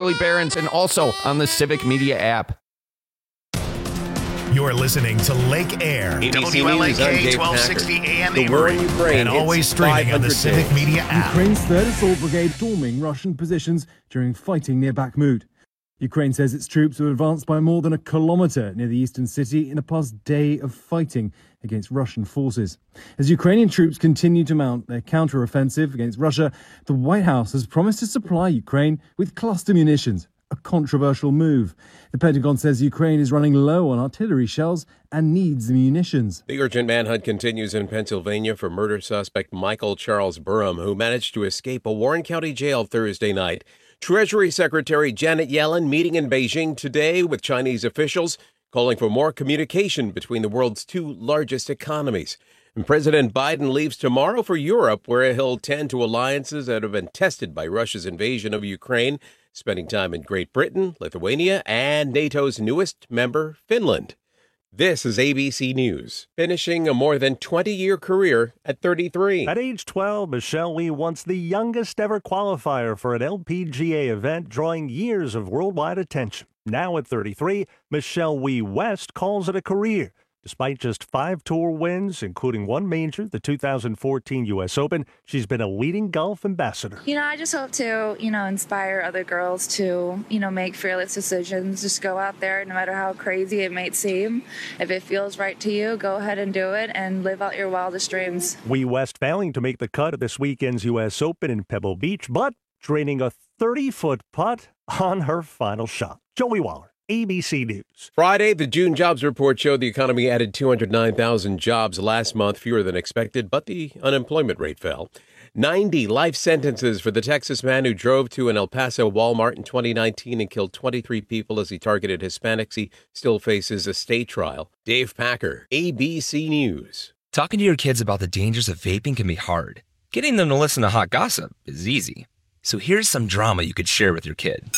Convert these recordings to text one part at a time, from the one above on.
Charlie Berens, and also on the Civic Media app. You're listening to Lake Air. WLAK 1260 AM Emory. And always streaming on the Civic Media app. Ukraine's 3rd Assault Brigade storming Russian positions during fighting near Bakhmut. Ukraine says its troops were advanced by more than a kilometre near the eastern city in a past day of fighting against Russian forces. As Ukrainian troops continue to mount their counter-offensive against Russia, the White House has promised to supply Ukraine with cluster munitions, a controversial move. The Pentagon says Ukraine is running low on artillery shells and needs the munitions. The urgent manhunt continues in Pennsylvania for murder suspect Michael Charles Burham, who managed to escape a Warren County jail Thursday night. Treasury Secretary Janet Yellen meeting in Beijing today with Chinese officials, calling for more communication between the world's two largest economies. And President Biden leaves tomorrow for Europe, where he'll tend to alliances that have been tested by Russia's invasion of Ukraine, spending time in Great Britain, Lithuania, and NATO's newest member, Finland. This is ABC News, finishing a more than 20-year career at 33. At age 12, Michelle Wie once the youngest ever qualifier for an LPGA event, drawing years of worldwide attention. Now at 33, Michelle Wie West calls it a career. Despite just 5 tour wins, including one major, the 2014 U.S. Open, she's been a leading golf ambassador. I just hope to, inspire other girls to, make fearless decisions. Just go out there, no matter how crazy it may seem. If it feels right to you, go ahead and do it and live out your wildest dreams. Wie West failing to make the cut at this weekend's U.S. Open in Pebble Beach, but draining a 30-foot putt on her final shot. Joey Waller, ABC News. Friday, the June jobs report showed the economy added 209,000 jobs last month, fewer than expected, but the unemployment rate fell. 90 life sentences for the Texas man who drove to an El Paso Walmart in 2019 and killed 23 people as he targeted Hispanics. He still faces a state trial. Dave Packer, ABC News. Talking to your kids about the dangers of vaping can be hard. Getting them to listen to hot gossip is easy. So here's some drama you could share with your kid.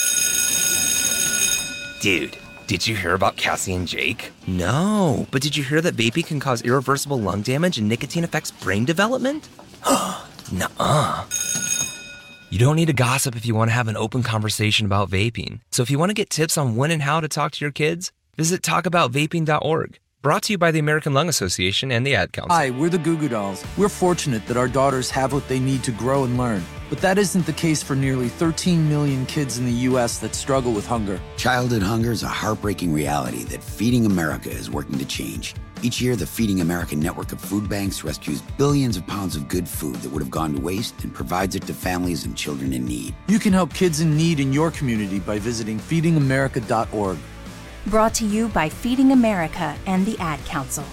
Dude, did you hear about Cassie and Jake? No, but did you hear that vaping can cause irreversible lung damage and nicotine affects brain development? Nuh-uh. You don't need to gossip if you want to have an open conversation about vaping. So if you want to get tips on when and how to talk to your kids, visit talkaboutvaping.org. Brought to you by the American Lung Association and the Ad Council. Hi, we're the Goo Goo Dolls. We're fortunate that our daughters have what they need to grow and learn. But that isn't the case for nearly 13 million kids in the U.S. that struggle with hunger. Childhood hunger is a heartbreaking reality that Feeding America is working to change. Each year, the Feeding America network of food banks rescues billions of pounds of good food that would have gone to waste and provides it to families and children in need. You can help kids in need in your community by visiting feedingamerica.org. Brought to you by Feeding America and the Ad Council.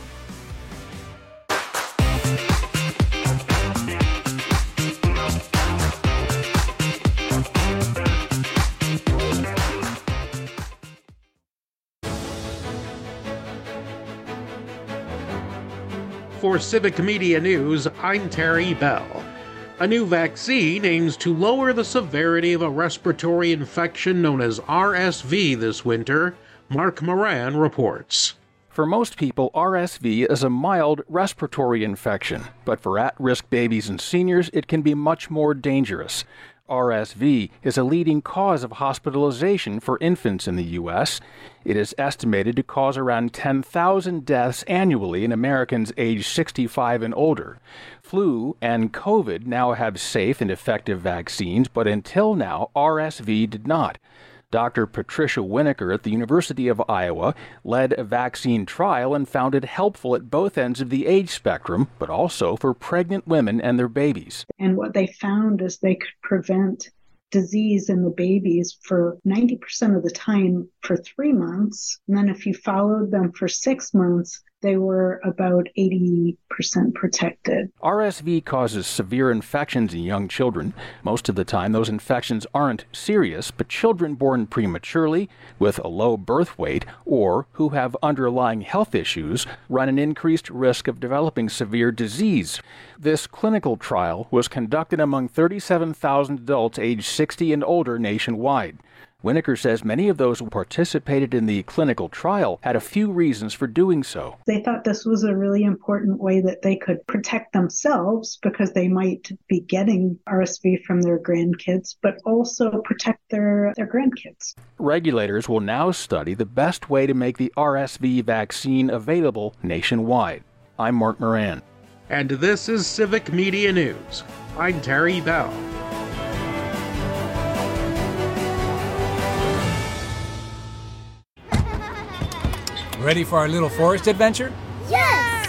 For Civic Media News, I'm Terry Bell. A new vaccine aims to lower the severity of a respiratory infection known as RSV this winter. Mark Moran reports. For most people, RSV is a mild respiratory infection, but for at-risk babies and seniors, it can be much more dangerous. RSV is a leading cause of hospitalization for infants in the U.S. It is estimated to cause around 10,000 deaths annually in Americans aged 65 and older. Flu and COVID now have safe and effective vaccines, but until now, RSV did not. Dr. Patricia Winokur at the University of Iowa led a vaccine trial and found it helpful at both ends of the age spectrum, but also for pregnant women and their babies. And what they found is they could prevent disease in the babies for 90% of the time for 3 months. And then if you followed them for 6 months, they were about 80% protected. RSV causes severe infections in young children. Most of the time, those infections aren't serious, but children born prematurely, with a low birth weight, or who have underlying health issues, run an increased risk of developing severe disease. This clinical trial was conducted among 37,000 adults aged 60 and older nationwide. Winokur says many of those who participated in the clinical trial had a few reasons for doing so. They thought this was a really important way that they could protect themselves because they might be getting RSV from their grandkids, but also protect their grandkids. Regulators will now study the best way to make the RSV vaccine available nationwide. I'm Mark Moran. And this is Civic Media News. I'm Terry Bell. Ready for our little forest adventure? Yes!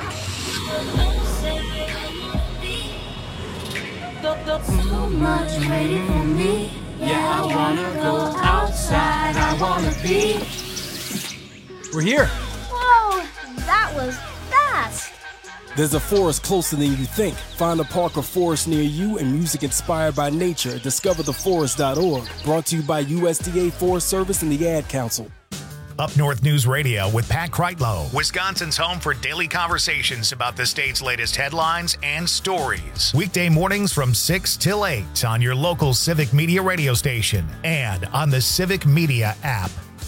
So much waiting for me. Yeah, I wanna go outside. I wanna be. We're here. Whoa, that was fast. There's a forest closer than you think. Find a park or forest near you and music inspired by nature at discovertheforest.org. Brought to you by USDA Forest Service and the Ad Council. Up North News Radio with Pat Kreitlow, Wisconsin's home for daily conversations about the state's latest headlines and stories. Weekday mornings from 6 till 8 on your local Civic Media radio station and on the Civic Media app.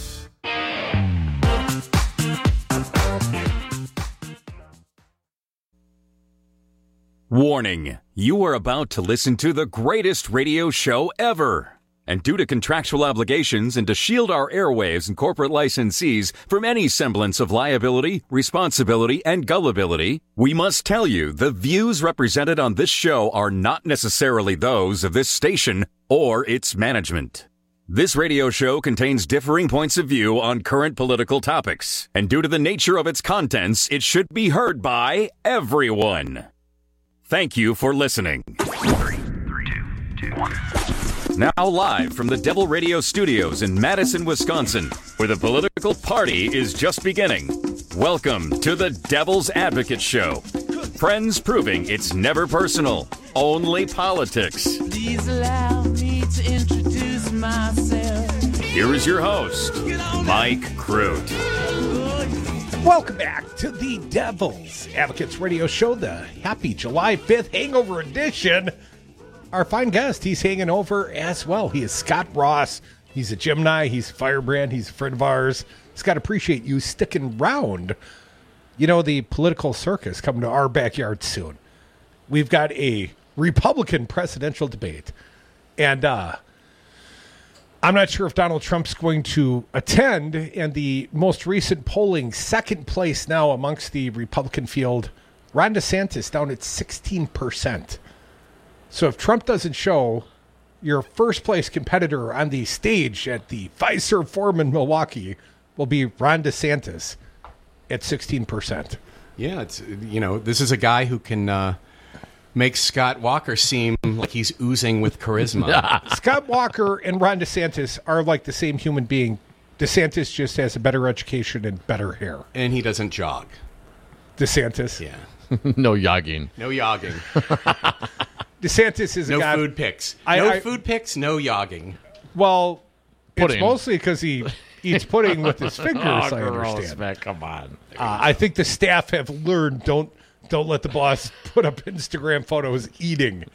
Warning, you are about to listen to the greatest radio show ever. And due to contractual obligations and to shield our airwaves and corporate licensees from any semblance of liability, responsibility, and gullibility, we must tell you the views represented on this show are not necessarily those of this station or its management. This radio show contains differing points of view on current political topics, and due to the nature of its contents, it should be heard by everyone. Thank you for listening. 3, 2, 1. Now live from the Devil Radio Studios in Madison, Wisconsin, where the political party is just beginning. Welcome to the Devil's Advocate Show. Friends proving it's never personal, only politics. Please allow me to introduce myself. Here is your host, Mike Crute. Welcome back to the Devil's Advocates Radio Show, the happy July 5th Hangover Edition. Our fine guest, he's hanging over as well. He is Scott Ross. He's a Gemini. He's a firebrand. He's a friend of ours. Scott, appreciate you sticking around. You know, the political circus coming to our backyard soon. We've got a Republican presidential debate. And I'm not sure if Donald Trump's going to attend. And the most recent polling, second place now amongst the Republican field, Ron DeSantis down at 16%. So if Trump doesn't show, your first-place competitor on the stage at the Fiserv Forum in Milwaukee will be Ron DeSantis at 16%. Yeah, it's, you know, this is a guy who can make Scott Walker seem like he's oozing with charisma. Scott Walker and Ron DeSantis are like the same human being. DeSantis just has a better education and better hair. And he doesn't jog. DeSantis? Yeah. No yogging. No yogging. DeSantis is a guy. No food pics. No food pics, no yogging. Well, pudding. It's mostly because he eats pudding with his fingers, I understand. Man, come on. I think the staff have learned don't let the boss put up Instagram photos eating.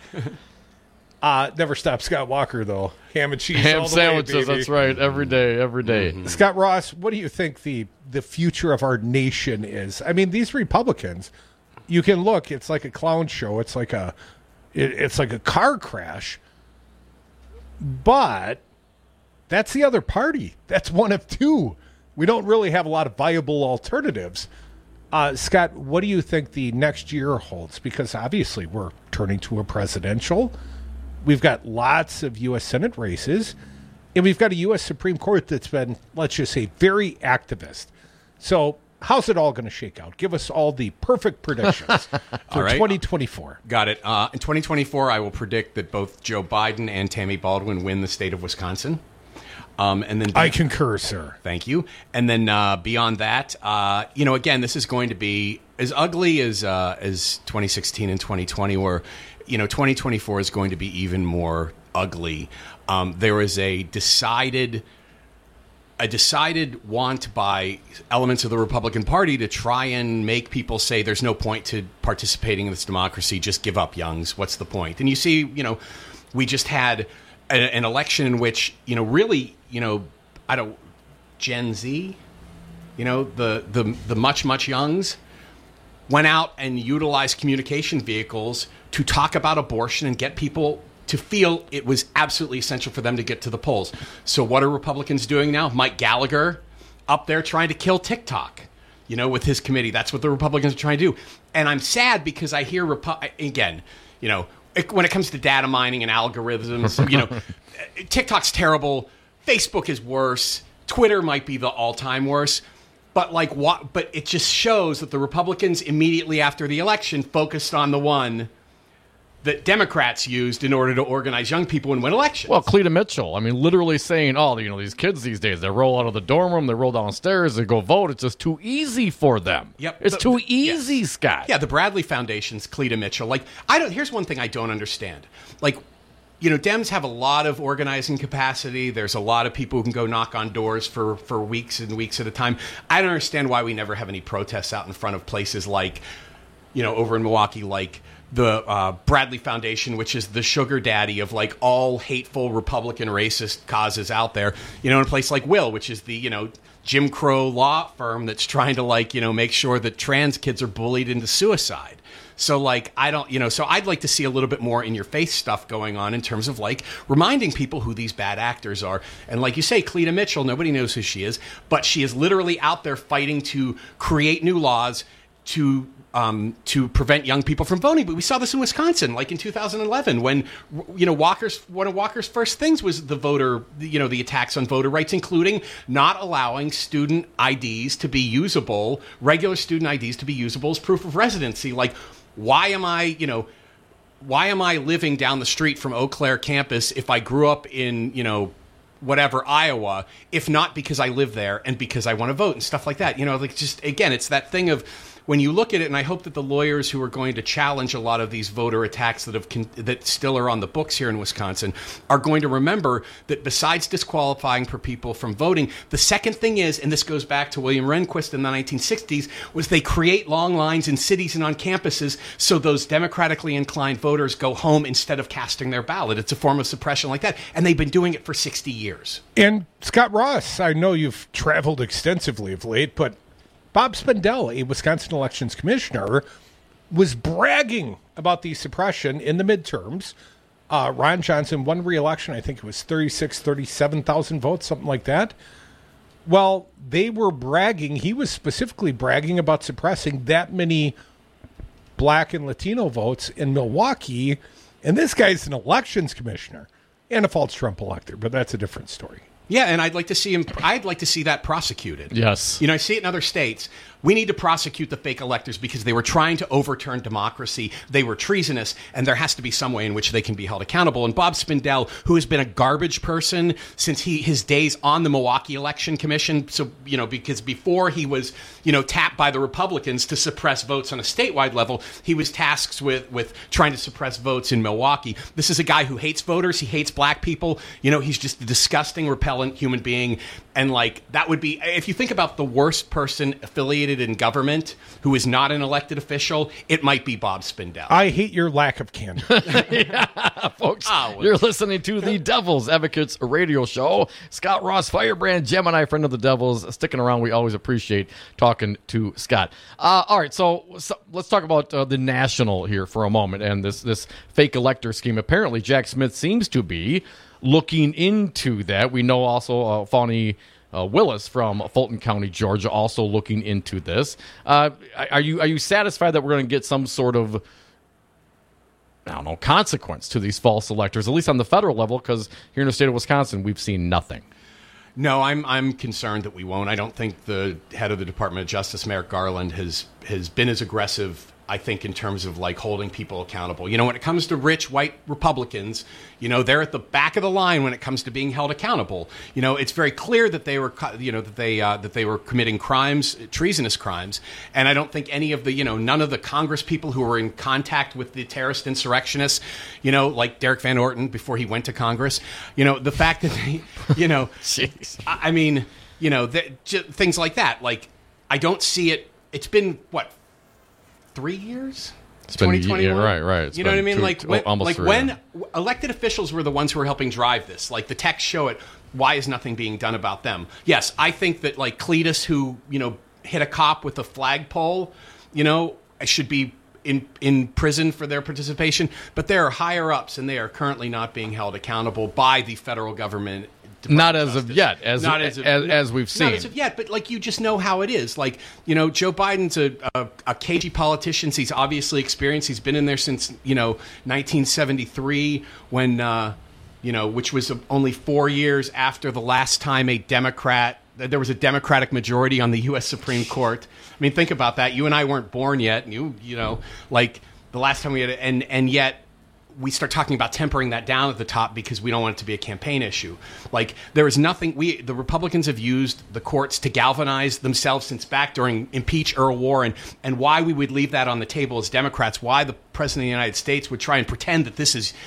Never stop Scott Walker, though. Ham and cheese Ham all the sandwiches, way, baby. that's right. Every day. Mm-hmm. Scott Ross, what do you think the future of our nation is? I mean, these Republicans, you can look, it's like a clown show. It's like a car crash. But that's the other party. That's one of two. We don't really have a lot of viable alternatives. Scott, what do you think the next year holds? Because obviously we're turning to a presidential. We've got lots of U.S. Senate races. And we've got a U.S. Supreme Court that's been, let's just say, very activist. So how's it all going to shake out? Give us all the perfect predictions for 2024. Got it. In 2024, I will predict that both Joe Biden and Tammy Baldwin win the state of Wisconsin. And then I concur, sir. Thank you. And then beyond that, again, this is going to be as ugly as 2016 and 2020 were. 2024 is going to be even more ugly. There is a decided want by elements of the Republican Party to try and make people say there's no point to participating in this democracy. Just give up, youngs. What's the point? And you see, we just had an election in which, really, Gen Z, the much youngs went out and utilized communication vehicles to talk about abortion and get people to feel it was absolutely essential for them to get to the polls. So what are Republicans doing now? Mike Gallagher up there trying to kill TikTok, with his committee. That's what the Republicans are trying to do. And I'm sad because I hear, again, when it comes to data mining and algorithms, TikTok's terrible. Facebook is worse. Twitter might be the all-time worst. But But it just shows that the Republicans immediately after the election focused on the one that Democrats used in order to organize young people and win elections. Well, Cleta Mitchell, literally saying, these kids these days, they roll out of the dorm room, they roll downstairs, they go vote. It's just too easy for them. Yep. It's too easy, Scott. Yeah, the Bradley Foundation's Cleta Mitchell. Here's one thing I don't understand. Dems have a lot of organizing capacity. There's a lot of people who can go knock on doors for weeks and weeks at a time. I don't understand why we never have any protests out in front of places like, over in Milwaukee, like the Bradley Foundation, which is the sugar daddy of all hateful Republican racist causes out there. In a place like Will, which is the, Jim Crow law firm that's trying to make sure that trans kids are bullied into suicide. So so I'd like to see a little bit more in your face stuff going on in terms of reminding people who these bad actors are. And like you say, Cleta Mitchell, nobody knows who she is, but she is literally out there fighting to create new laws to prevent young people from voting. But we saw this in Wisconsin, in 2011, when one of Walker's first things was the attacks on voter rights, including not allowing student IDs to be usable, regular student IDs to be usable as proof of residency. Why am I living down the street from Eau Claire campus if I grew up in Iowa, if not because I live there and because I want to vote and stuff like that? Again, it's that thing of, when you look at it, and I hope that the lawyers who are going to challenge a lot of these voter attacks that still are on the books here in Wisconsin are going to remember that besides disqualifying for people from voting, the second thing is, and this goes back to William Rehnquist in the 1960s, was they create long lines in cities and on campuses so those democratically inclined voters go home instead of casting their ballot. It's a form of suppression like that, and they've been doing it for 60 years. And Scott Ross, I know you've traveled extensively of late, but Bob Spindell, a Wisconsin elections commissioner, was bragging about the suppression in the midterms. Ron Johnson won re-election. I think it was 37,000 votes, something like that. Well, they were bragging. He was specifically bragging about suppressing that many Black and Latino votes in Milwaukee. And this guy's an elections commissioner and a false Trump elector, but that's a different story. Yeah, and I'd like to see that prosecuted. Yes. I see it in other states. We need to prosecute the fake electors because they were trying to overturn democracy. They were treasonous, and there has to be some way in which they can be held accountable. And Bob Spindell, who has been a garbage person since his days on the Milwaukee Election Commission, so because before he was tapped by the Republicans to suppress votes on a statewide level, he was tasked with trying to suppress votes in Milwaukee. This is a guy who hates voters. He hates black people. He's just a disgusting, repellent human being. And that would be, if you think about the worst person affiliated in government who is not an elected official, it might be Bob Spindell. I hate your lack of candor. Yeah, folks, you're listening to the Devil's Advocates radio show. Scott Ross, Firebrand Gemini, friend of the Devils, sticking around. We always appreciate talking to Scott. All right, so let's talk about the national here for a moment and this fake elector scheme. Apparently, Jack Smith seems to be looking into that. We know also Fawny Willis from Fulton County, Georgia, also looking into this. Are you satisfied that we're going to get some sort of, consequence to these false electors, at least on the federal level? Because here in the state of Wisconsin, we've seen nothing. No, I'm concerned that we won't. I don't think the head of the Department of Justice, Merrick Garland, has been as aggressive, I think, in terms of holding people accountable. When it comes to rich white Republicans, they're at the back of the line when it comes to being held accountable. It's very clear that they were, that they were committing crimes, treasonous crimes. And I don't think any of the, none of the Congress people who were in contact with the terrorist insurrectionists, like Derek Van Orton before he went to Congress, the fact that they, Jeez. I mean, things like that. I don't see it. It's been, 3 years? 2021. Yeah, right. It's you know what I mean? when elected officials were the ones who were helping drive this, like the texts show it. Why is nothing being done about them? Yes, I think that like Cletus, who hit a cop with a flagpole, should be in prison for their participation. But there are higher ups, and they are currently not being held accountable by the federal government. Not as of yet, as we've seen. Not as of yet, but like you just know how it is. Like Joe Biden's a cagey politician. He's obviously experienced. He's been in there since 1973, when which was only 4 years after the last time there was a Democratic majority on the U.S. Supreme Court. I mean, think about that. You and I weren't born yet. Like the last time we had it, and yet we start talking about tempering that down at the top because we don't want it to be a campaign issue. Like there is nothing the Republicans have used the courts to galvanize themselves since back during impeach Earl Warren, and why we would leave that on the table as Democrats, why the President of the United States would try and pretend that this is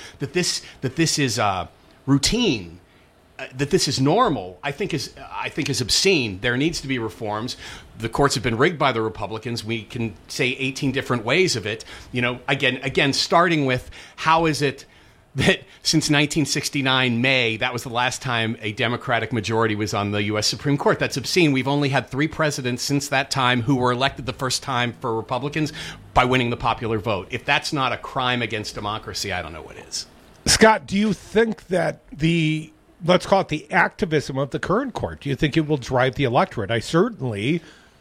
routine, that this is normal, I think is obscene. There needs to be reforms. The courts have been rigged by the Republicans. We can say 18 different ways of it. Again, starting with how is it that since 1969 May, that was the last time a Democratic majority was on the U.S. Supreme Court. That's obscene. We've only had 3 presidents since that time who were elected the first time for Republicans by winning the popular vote. If that's not a crime against democracy, I don't know what is. Scott, do you think that let's call it the activism of the current court, do you think it will drive the electorate? I certainly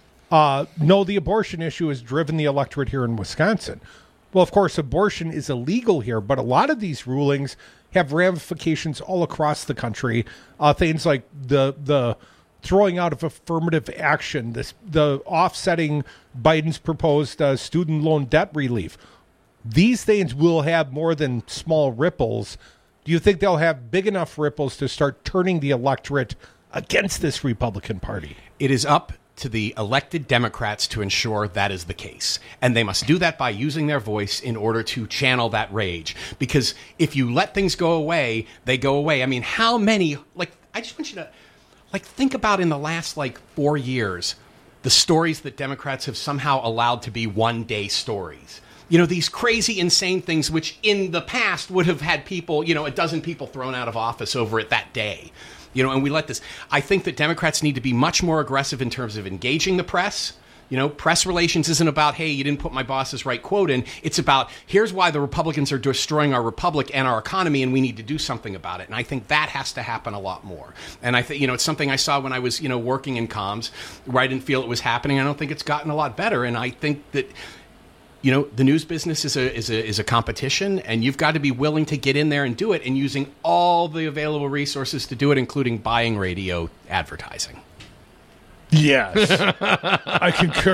know the abortion issue has driven the electorate here in Wisconsin. Well, of course, abortion is illegal here, but a lot of these rulings have ramifications all across the country. Things like the throwing out of affirmative action, the offsetting Biden's proposed student loan debt relief. These things will have more than small ripples. Do you think they'll have big enough ripples to start turning the electorate against this Republican Party? It is up to the elected Democrats to ensure that is the case. And they must do that by using their voice in order to channel that rage. Because if you let things go away, they go away. I mean, how many, I just want you to, think about in the last, 4 years, the stories that Democrats have somehow allowed to be one-day stories. These crazy, insane things which in the past would have had people, a dozen people thrown out of office over it that day. And we let this. I think that Democrats need to be much more aggressive in terms of engaging the press. Press relations isn't about, hey, you didn't put my boss's right quote in. It's about, here's why the Republicans are destroying our republic and our economy, and we need to do something about it. And I think that has to happen a lot more. And I think, it's something I saw when I was, working in comms, where I didn't feel it was happening. I don't think it's gotten a lot better. And I think that, the news business is a competition, and you've got to be willing to get in there and do it, and using all the available resources to do it, including buying radio advertising. Yes. I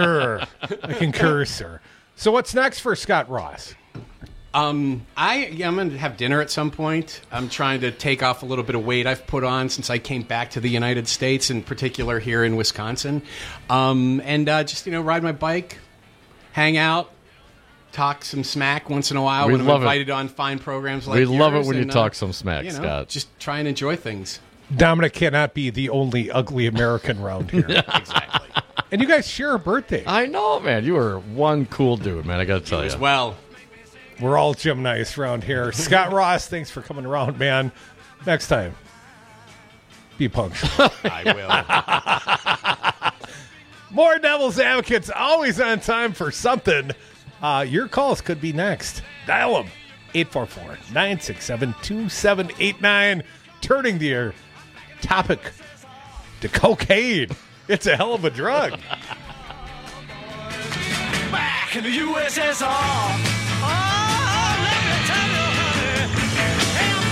concur, sir. So what's next for Scott Ross? I'm going to have dinner at some point. I'm trying to take off a little bit of weight I've put on since I came back to the United States, in particular here in Wisconsin. Just ride my bike, hang out, talk some smack once in a while when I'm invited on fine programs like yours. We love it when you talk some smack, Scott. Just try and enjoy things. Dominic cannot be the only ugly American around here. Exactly. And you guys share a birthday. I know, man. You are one cool dude, man. I got to tell you. As well. We're all Gemini's around here. Scott Ross, thanks for coming around, man. Next time, be punctual. I will. More Devil's Advocates, always on time for something. Your calls could be next. Dial them. 844-967-2789. Turning your topic to cocaine. It's a hell of a drug. Back in the USSR. Oh, let me tell you, honey. Hey, I'm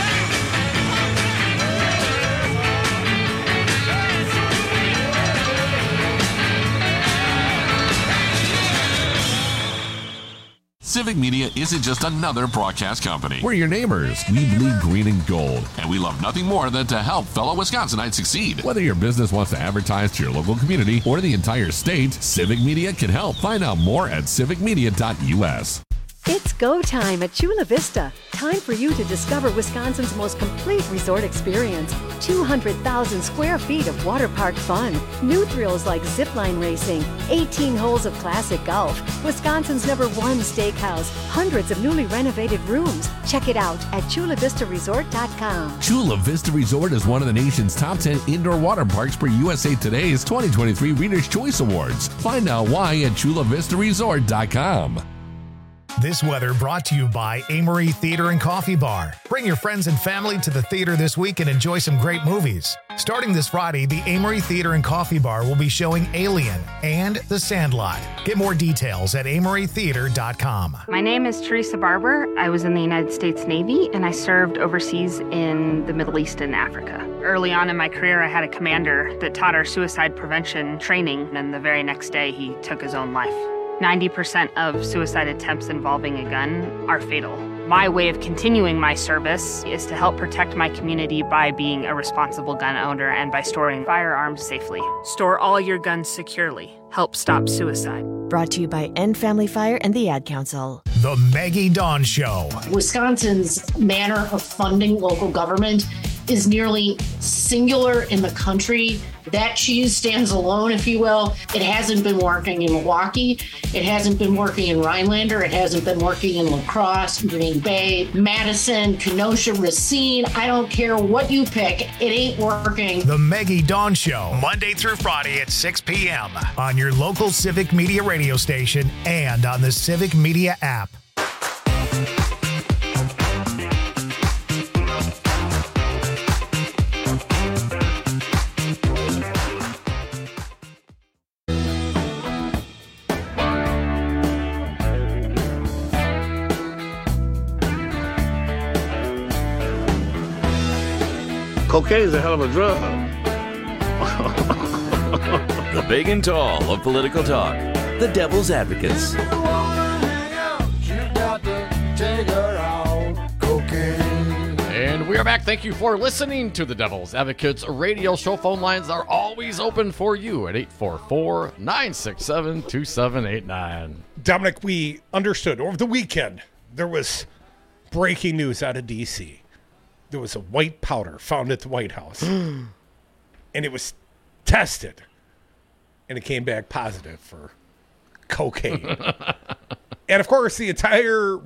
Civic Media isn't just another broadcast company. We're your neighbors. We bleed green and gold. And we love nothing more than to help fellow Wisconsinites succeed. Whether your business wants to advertise to your local community or the entire state, Civic Media can help. Find out more at civicmedia.us. It's go time at Chula Vista. Time for you to discover Wisconsin's most complete resort experience. 200,000 square feet of water park fun. New thrills like zipline racing. 18 holes of classic golf. Wisconsin's #1 steakhouse. Hundreds of newly renovated rooms. Check it out at ChulaVistaResort.com. Chula Vista Resort is one of the nation's top 10 indoor water parks per USA Today's 2023 Reader's Choice Awards. Find out why at ChulaVistaResort.com. This weather brought to you by Amory Theater and Coffee Bar. Bring your friends and family to the theater this week and enjoy some great movies. Starting this Friday, the Amory Theater and Coffee Bar will be showing Alien and The Sandlot. Get more details at amorytheater.com. My name is Teresa Barber. I was in the United States Navy and I served overseas in the Middle East and Africa. Early on in my career, I had a commander that taught our suicide prevention training, and the very next day he took his own life. 90% of suicide attempts involving a gun are fatal. My way of continuing my service is to help protect my community by being a responsible gun owner and by storing firearms safely. Store all your guns securely. Help stop suicide. Brought to you by End Family Fire and the Ad Council. The Maggie Dawn Show. Wisconsin's manner of funding local government is nearly singular in the country. That cheese stands alone, if you will. It hasn't been working in Milwaukee. It hasn't been working in Rhinelander. It hasn't been working in La Crosse, Green Bay, Madison, Kenosha, Racine. I don't care what you pick. It ain't working. The Maggie Dawn Show, Monday through Friday at 6 p.m. on your local Civic Media radio station and on the Civic Media app. Cocaine's a hell of a drug. The big and tall of political talk. The Devil's Advocates. And we are back. Thank you for listening to the Devil's Advocates radio show. Phone lines are always open for you at 844-967-2789. Dominic, we understood over the weekend there was breaking news out of D.C. There was a white powder found at the White House. And it was tested. And it came back positive for cocaine. And, of course, the entire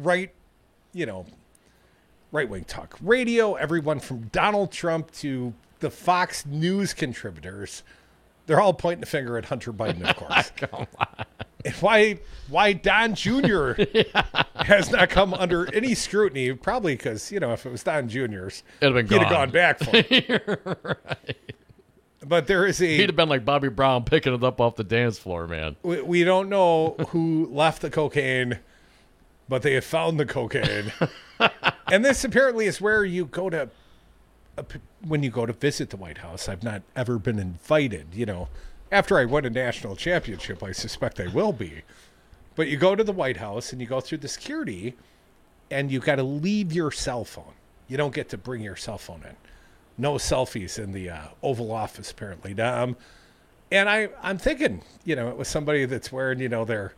right-wing talk radio, everyone from Donald Trump to the Fox News contributors, they're all pointing the finger at Hunter Biden, of course. Come on. And why Don Jr. has not come under any scrutiny, probably because, if it was Don Jr.'s, he'd have gone back for it. Right. But there is he'd have been like Bobby Brown picking it up off the dance floor, man. We don't know who left the cocaine, but they have found the cocaine. And this apparently is where you go to, when you go to visit the White House. I've not ever been invited, After I win a national championship, I suspect I will be. But you go to the White House and you go through the security and you got to leave your cell phone. You don't get to bring your cell phone in. No selfies in the Oval Office, apparently. And I'm thinking, it was somebody that's wearing, their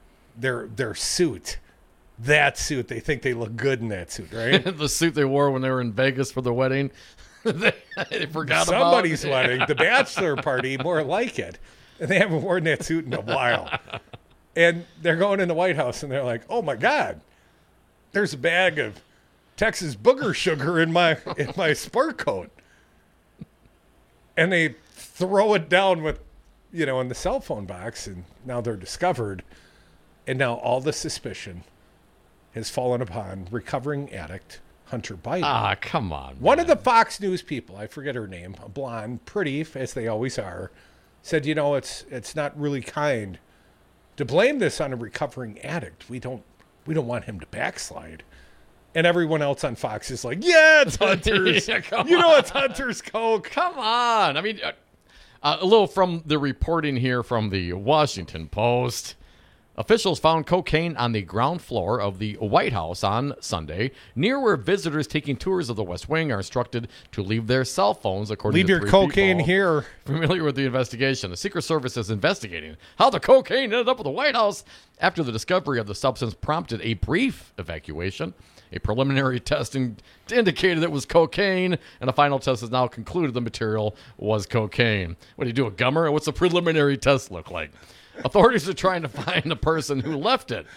suit. That suit. They think they look good in that suit, right? The suit they wore when they were in Vegas for the wedding. They forgot somebody's wedding, the bachelor party, more like it. And they haven't worn that suit in a while. And they're going in the White House and they're like, oh my God, there's a bag of Texas booger sugar in my sport coat. And they throw it down with, in the cell phone box, and now they're discovered. And now all the suspicion has fallen upon recovering addict Hunter Biden. Ah, come on, man. One of the Fox News people, I forget her name, a blonde, pretty, as they always are, said, it's not really kind to blame this on a recovering addict. We don't want him to backslide. And everyone else on Fox is like, yeah, it's Hunter's. It's Hunter's coke. Come on. I mean, a little from the reporting here from the Washington Post. Officials found cocaine on the ground floor of the White House on Sunday, near where visitors taking tours of the West Wing are instructed to leave their cell phones, according to your cocaine here. Familiar with the investigation. The Secret Service is investigating how the cocaine ended up at the White House after the discovery of the substance prompted a brief evacuation. A preliminary testing indicated it was cocaine, and a final test has now concluded the material was cocaine. What do you do, a gummer? What's the preliminary test look like? Authorities are trying to find the person who left it.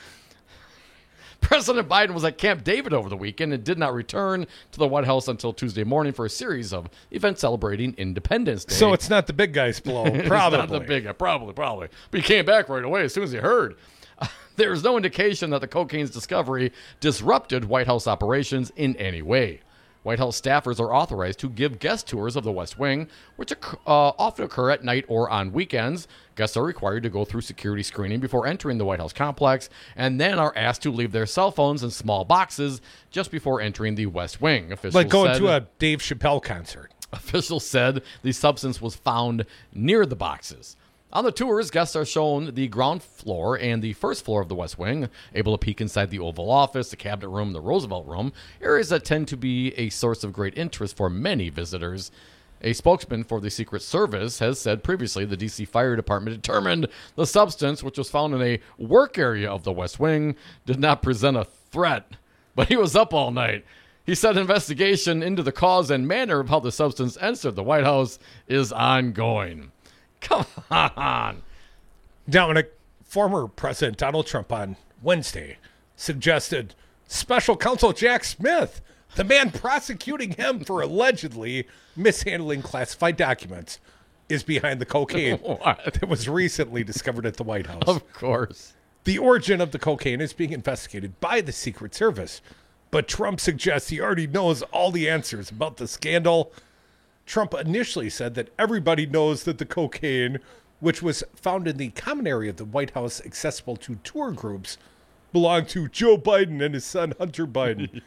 President Biden was at Camp David over the weekend and did not return to the White House until Tuesday morning for a series of events celebrating Independence Day. So it's not the big guy's blow, probably. It's not the big guy, probably. But he came back right away as soon as he heard. There is no indication that the cocaine's discovery disrupted White House operations in any way. White House staffers are authorized to give guest tours of the West Wing, which often occur at night or on weekends. Guests are required to go through security screening before entering the White House complex, and then are asked to leave their cell phones in small boxes just before entering the West Wing. Like going to a Dave Chappelle concert. Officials said the substance was found near the boxes. On the tours, guests are shown the ground floor and the first floor of the West Wing, able to peek inside the Oval Office, the Cabinet Room, the Roosevelt Room, areas that tend to be a source of great interest for many visitors. A spokesman for the Secret Service has said previously the D.C. Fire Department determined the substance, which was found in a work area of the West Wing, did not present a threat. But he was up all night. He said investigation into the cause and manner of how the substance entered the White House is ongoing. Come on. Dominic, former President Donald Trump on Wednesday suggested special counsel Jack Smith, the man prosecuting him for allegedly mishandling classified documents, is behind the cocaine that was recently discovered at the White House. Of course. The origin of the cocaine is being investigated by the Secret Service, but Trump suggests he already knows all the answers about the scandal. Trump initially said that everybody knows that the cocaine, which was found in the common area of the White House accessible to tour groups, belonged to Joe Biden and his son Hunter Biden.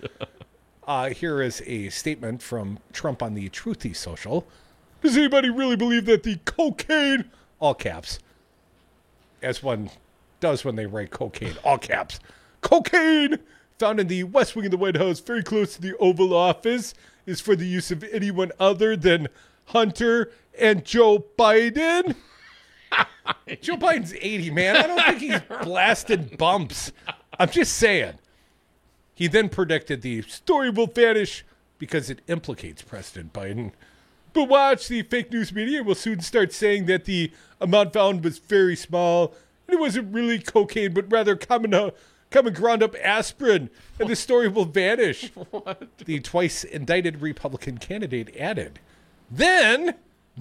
Here is a statement from Trump on the Truthy Social. Does anybody really believe that the cocaine, all caps, as one does when they write cocaine, all caps, cocaine found in the West Wing of the White House, very close to the Oval Office, is for the use of anyone other than Hunter and Joe Biden? Joe Biden's 80, man. I don't think he's blasting bumps. I'm just saying. He then predicted the story will vanish because it implicates President Biden. But watch, the fake news media will soon start saying that the amount found was very small, and it wasn't really cocaine, but rather common ground up aspirin, and the story will vanish. What? The twice indicted Republican candidate added. Then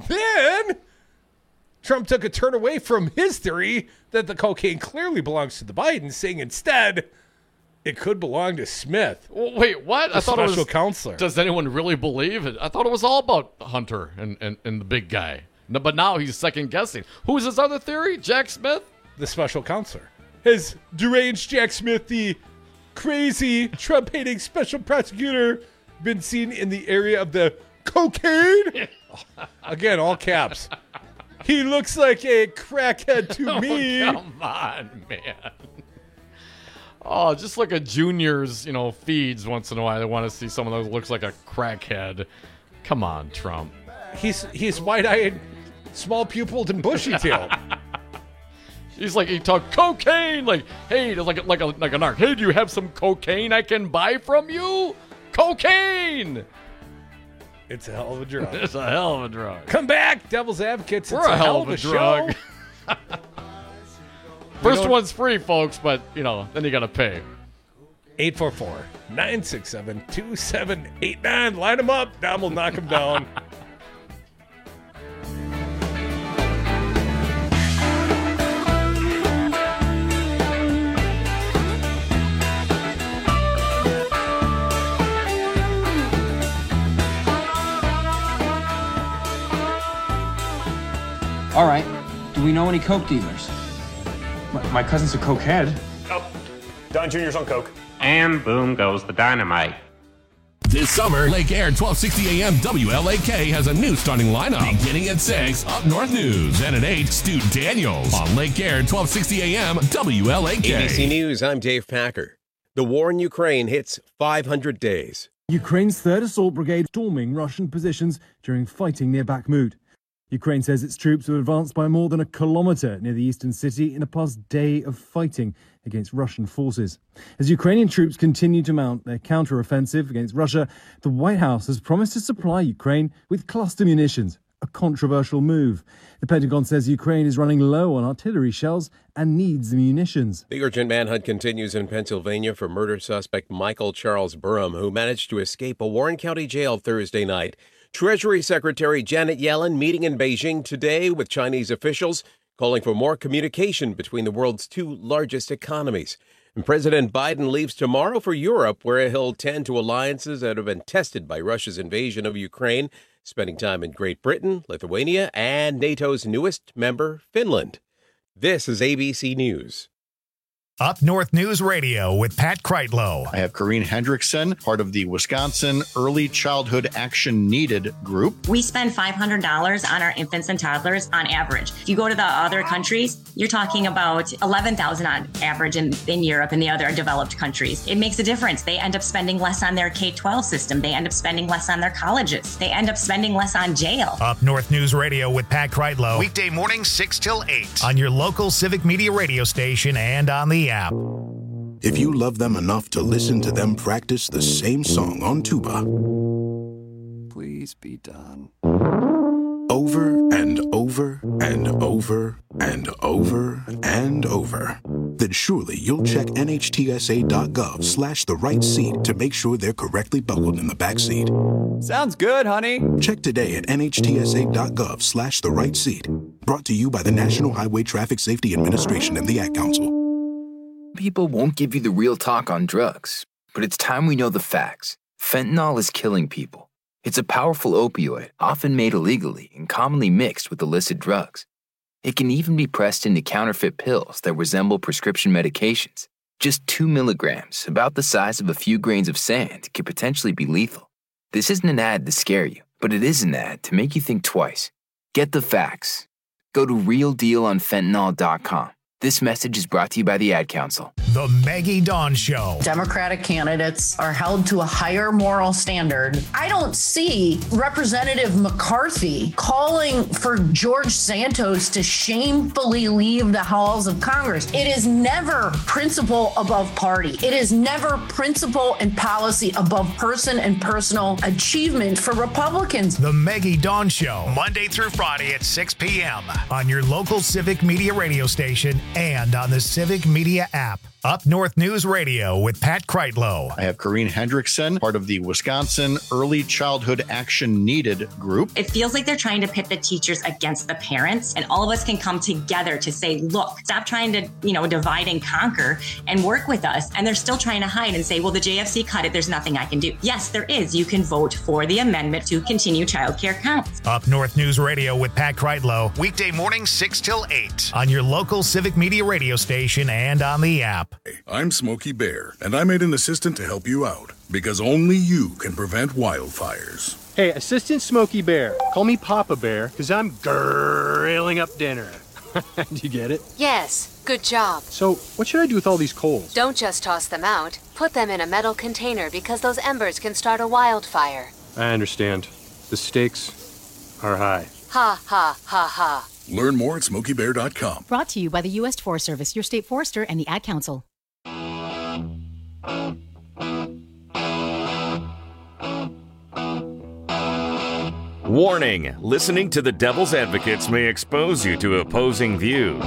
Trump took a turn away from his theory that the cocaine clearly belongs to the Bidens, saying instead it could belong to Smith. Wait, what? I thought it was special counselor. Does anyone really believe it? I thought it was all about Hunter and the big guy. No, but now he's second guessing. Who's his other theory? Jack Smith? The special counselor. Has deranged Jack Smith, the crazy Trump-hating special prosecutor, been seen in the area of the cocaine? Again, all caps. He looks like a crackhead to me. Come on, man. Oh, just like a junior's, feeds once in a while. They want to see someone that looks like a crackhead. Come on, Trump. He's wide-eyed, small-pupiled, and bushy-tailed. He's like, he talked cocaine, like, hey, like a narc. Hey, do you have some cocaine I can buy from you? Cocaine! It's a hell of a drug. It's a hell of a drug. Come back, Devil's Advocates. We're a hell of a drug. First one's free, folks, but, then you got to pay. 844-967-2789. Line them up. Dom will knock them down. All right. Do we know any coke dealers? My cousin's a cokehead. Oh, Don Jr.'s on coke. And boom goes the dynamite. This summer, Lake Air 1260 AM WLAK has a new starting lineup. Beginning at 6, Up North News. And at 8, Stu Daniels on Lake Air 1260 AM WLAK. ABC News, I'm Dave Packer. The war in Ukraine hits 500 days. Ukraine's 3rd Assault Brigade storming Russian positions during fighting near Bakhmut. Ukraine says its troops have advanced by more than a kilometre near the eastern city in a past day of fighting against Russian forces. As Ukrainian troops continue to mount their counter-offensive against Russia, the White House has promised to supply Ukraine with cluster munitions, a controversial move. The Pentagon says Ukraine is running low on artillery shells and needs the munitions. The urgent manhunt continues in Pennsylvania for murder suspect Michael Charles Burham, who managed to escape a Warren County jail Thursday night. Treasury Secretary Janet Yellen meeting in Beijing today with Chinese officials, calling for more communication between the world's two largest economies. And President Biden leaves tomorrow for Europe, where he'll tend to alliances that have been tested by Russia's invasion of Ukraine, spending time in Great Britain, Lithuania, and NATO's newest member, Finland. This is ABC News. Up North News Radio with Pat Kreitlow. I have Corrine Hendrickson, part of the Wisconsin Early Childhood Action Needed group. We spend $500 on our infants and toddlers on average. If you go to the other countries, you're talking about $11,000 on average in Europe and the other developed countries. It makes a difference. They end up spending less on their K-12 system. They end up spending less on their colleges. They end up spending less on jail. Up North News Radio with Pat Kreitlow. Weekday mornings 6 till 8 on your local Civic Media radio station and on the app. If you love them enough to listen to them practice the same song on tuba, please be done. Over and over and over and over and over, then surely you'll check NHTSA.gov/the right seat to make sure they're correctly buckled in the back seat. Sounds good, honey. Check today at NHTSA.gov/the right seat. Brought to you by the National Highway Traffic Safety Administration and the Ad Council. People won't give you the real talk on drugs, but it's time we know the facts. Fentanyl is killing people. It's a powerful opioid, often made illegally and commonly mixed with illicit drugs. It can even be pressed into counterfeit pills that resemble prescription medications. Just 2 milligrams, about the size of a few grains of sand, could potentially be lethal. This isn't an ad to scare you, but it is an ad to make you think twice. Get the facts. Go to realdealonfentanyl.com. This message is brought to you by the Ad Council. The Maggie Dawn Show. Democratic candidates are held to a higher moral standard. I don't see Representative McCarthy calling for George Santos to shamefully leave the halls of Congress. It is never principle above party. It is never principle and policy above person and personal achievement for Republicans. The Maggie Dawn Show, Monday through Friday at 6 p.m. on your local Civic Media radio station and on the Civic Media app. Up North News Radio with Pat Kreitlow. I have Corrine Hendrickson, part of the Wisconsin Early Childhood Action Needed group. It feels like they're trying to pit the teachers against the parents, and all of us can come together to say, look, stop trying to, divide and conquer and work with us. And they're still trying to hide and say, well, the JFC cut it. There's nothing I can do. Yes, there is. You can vote for the amendment to continue childcare counts. Up North News Radio with Pat Kreitlow. Weekday mornings 6 till 8 on your local Civic Media radio station and on the app. I'm Smokey Bear, and I made an assistant to help you out, because only you can prevent wildfires. Hey, Assistant Smokey Bear. Call me Papa Bear, because I'm grilling up dinner. Do you get it? Yes, good job. So, what should I do with all these coals? Don't just toss them out. Put them in a metal container, because those embers can start a wildfire. I understand. The stakes are high. Ha, ha, ha, ha. Learn more at SmokeyBear.com. Brought to you by the U.S. Forest Service, your state forester, and the Ad Council. Warning, listening to the Devil's Advocates may expose you to opposing views.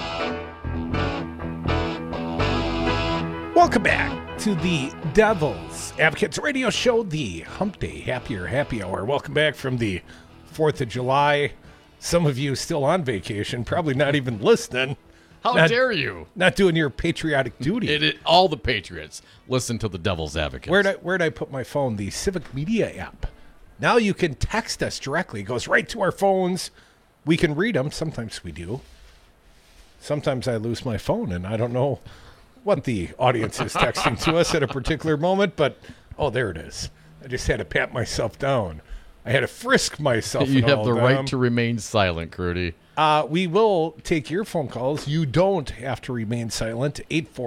Welcome back to the Devil's Advocates radio show, the Hump Day Happy Hour. Welcome back from the 4th of July. Some of you still on vacation, probably not even listening. How dare you? Not doing your patriotic duty. All the patriots listen to the Devil's Advocates. Where'd I put my phone? The Civic Media app. Now you can text us directly. It goes right to our phones. We can read them. Sometimes we do. Sometimes I lose my phone, and I don't know what the audience is texting to us at a particular moment, but, there it is. I just had to pat myself down. I had to frisk myself. You have the right to remain silent, Crudy. We will take your phone calls. You don't have to remain silent.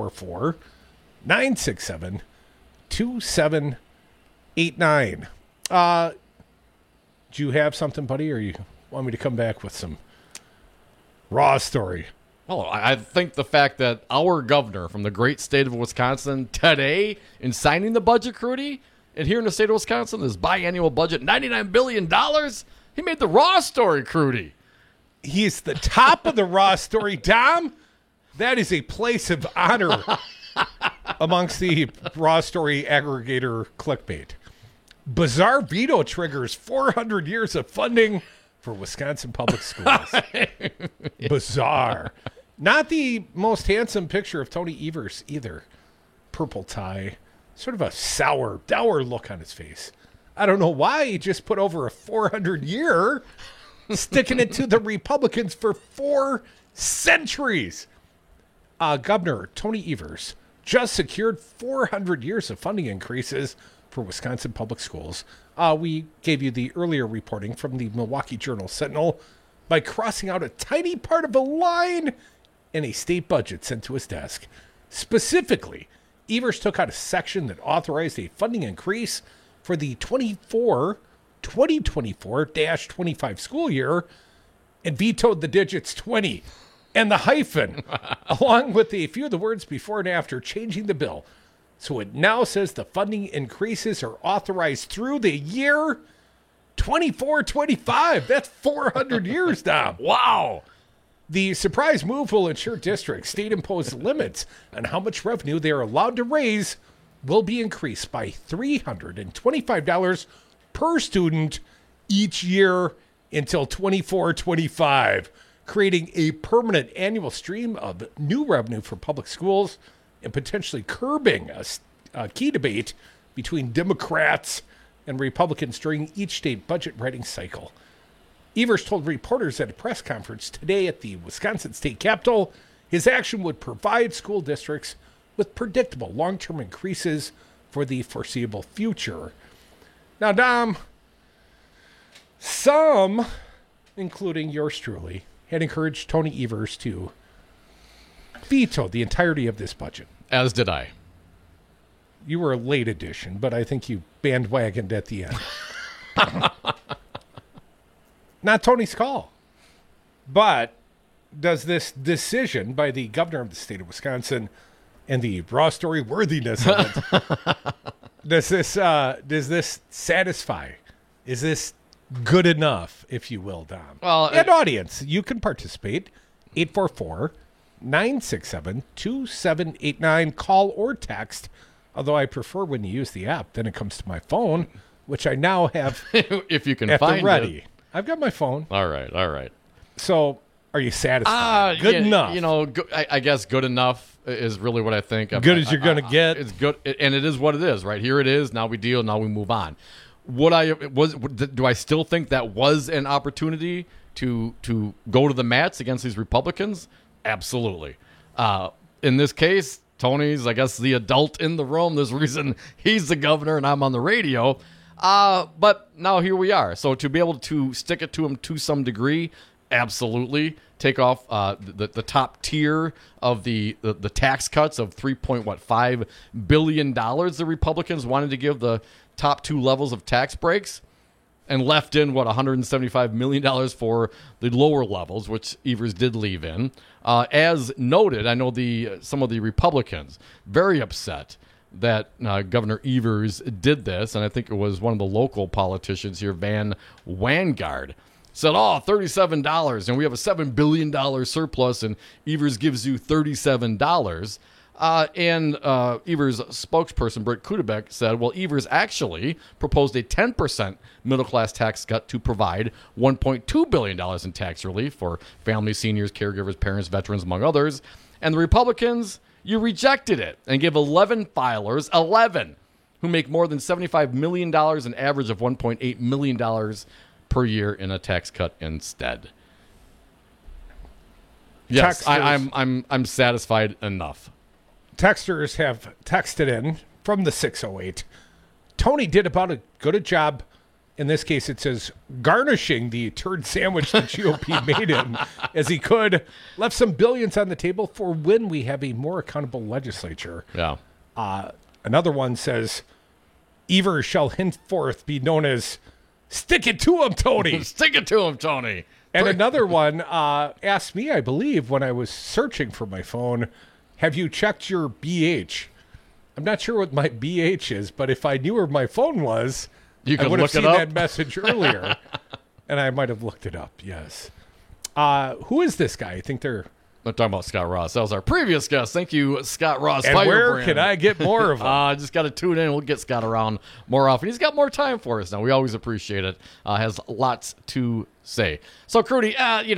844-967-2789. Do you have something, buddy, or you want me to come back with some raw story? Well, I think the fact that our governor from the great state of Wisconsin today, in signing the budget, Crudy, and here in the state of Wisconsin, this biannual budget, $99 billion, he made the raw story, Crudy. He's the top of the raw story, Dom. That is a place of honor amongst the raw story aggregator clickbait. Bizarre veto triggers 400 years of funding for Wisconsin public schools. Bizarre. Not the most handsome picture of Tony Evers either. Purple tie. Sort of a sour, dour look on his face. I don't know why he just put over a 400-year, sticking it to the Republicans for 4 centuries. Governor Tony Evers just secured 400 years of funding increases for Wisconsin public schools. We gave you the earlier reporting from the Milwaukee Journal-Sentinel by crossing out a tiny part of a line in a state budget sent to his desk. Specifically, Evers took out a section that authorized a funding increase for the 2024-25 school year and vetoed the digits 20 and the hyphen, along with a few of the words before and after, changing the bill. So it now says the funding increases are authorized through the year 24-25. That's 400 years, Dom. Wow. The surprise move will ensure districts' state-imposed limits on how much revenue they are allowed to raise will be increased by $325 per student each year until 24-25, creating a permanent annual stream of new revenue for public schools and potentially curbing a key debate between Democrats and Republicans during each state budget writing cycle. Evers told reporters at a press conference today at the Wisconsin State Capitol his action would provide school districts with predictable long-term increases for the foreseeable future. Now, Dom, some, including yours truly, had encouraged Tony Evers to veto the entirety of this budget. As did I. You were a late addition, but I think you bandwagoned at the end. Not Tony's call. But does this decision by the governor of the state of Wisconsin and the raw story worthiness of it, does this satisfy? Is this good enough, if you will, Dom? Well, and audience, you can participate. 844-967-2789. Call or text. Although I prefer when you use the app, then it comes to my phone, which I now have if you can at find the ready. it. I've got my phone. All right. So, are you satisfied? Good enough. You know, I guess good enough is really what I think. Good as you're going to get. It's good, and it is what it is, right? Here it is. Now we deal. Now we move on. Do I still think that was an opportunity to go to the mats against these Republicans? Absolutely. In this case, Tony's, I guess, the adult in the room. There's a reason he's the governor and I'm on the radio. But now here we are. So to be able to stick it to him to some degree, absolutely. Take off the top tier of the tax cuts of $3.5 billion the Republicans wanted to give the top 2 levels of tax breaks, and left in, $175 million for the lower levels, which Evers did leave in. As noted, I know some of the Republicans very upset that Governor Evers did this, and I think it was one of the local politicians here, Van Wangard, said, $37, and we have a $7 billion surplus, and Evers gives you $37. And Evers' spokesperson, Britt Kudebeck, said, well, Evers actually proposed a 10% middle-class tax cut to provide $1.2 billion in tax relief for families, seniors, caregivers, parents, veterans, among others. And the Republicans, you rejected it and gave 11 filers, 11, who make more than $75 million, an average of $1.8 million per year in a tax cut instead. Yes, I'm satisfied enough. Texters have texted in from the 608 Tony did about as good a job. In this case, it says garnishing the turd sandwich the GOP made him as he could. Left some billions on the table for when we have a more accountable legislature. Yeah. Another one says, Evers shall henceforth be known as stick it to him, Tony. Stick it to him, Tony. And another one asked me, I believe, when I was searching for my phone, have you checked your BH? I'm not sure what my BH is, but if I knew where my phone was, I would have seen that message earlier, and I might have looked it up, yes. Who is this guy? I think they're... I'm talking about Scott Ross. That was our previous guest. Thank you, Scott Ross. And where can I get more of him? Just got to tune in. We'll get Scott around more often. He's got more time for us now. We always appreciate it. Has lots to say. So, Crudy,